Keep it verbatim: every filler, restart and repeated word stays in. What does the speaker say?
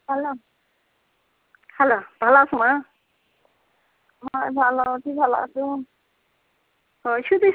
Hello hello ভালো আছো মা? হ্যাঁ ভালো তুই ভালো আছো? ওই শুধু